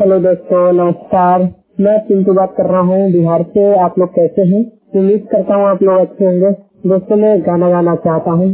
Hello दोस्तों, नमस्कार। मैं पिंटू बात कर रहा हूँ बिहार से। आप लोग कैसे हैं? उम्मीद करता हूँ आप लोग अच्छे होंगे। दोस्तों, मैं गाना गाना चाहता हूँ।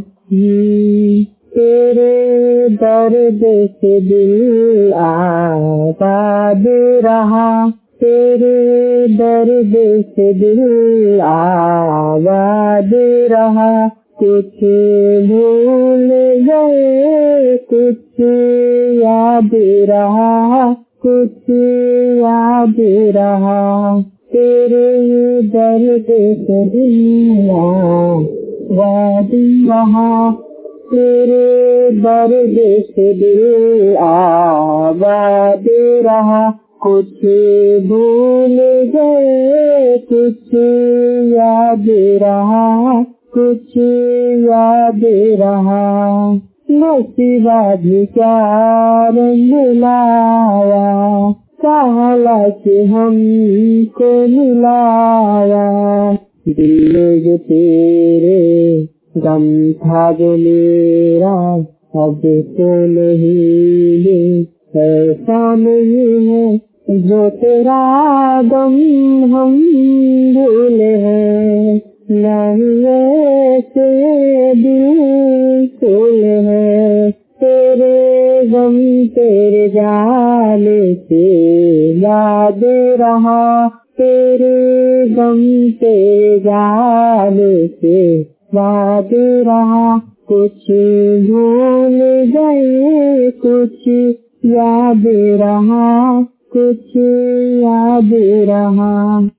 तेरे दर्द से दिल आबाद रहा, तेरे दर्द से दिल आबाद रहा। कुछ भूल गए, कुछ याद रहा, कुछ याद रहा। तेरे दर्द से दिल आबाद रहा, तेरे दर्द से दिल आबाद रहा। कुछ भूल गए, कुछ याद रहा, कुछ याद रहा। नसीबा भी क्या रंग लाया, कहला कि हमको मिलाया। दिल जो तेरे गम था जो मेरा, अब तो नहीं है, ऐसा नहीं है। जो तेरा गम हम भूले हैं, नहीं ऐसे बिल्कुल है। तेरे गम तेरे जाने से याद रहा, तेरे गम तेरे जाने से याद रहा। कुछ भूल गए, कुछ याद रहा, कुछ याद रहा।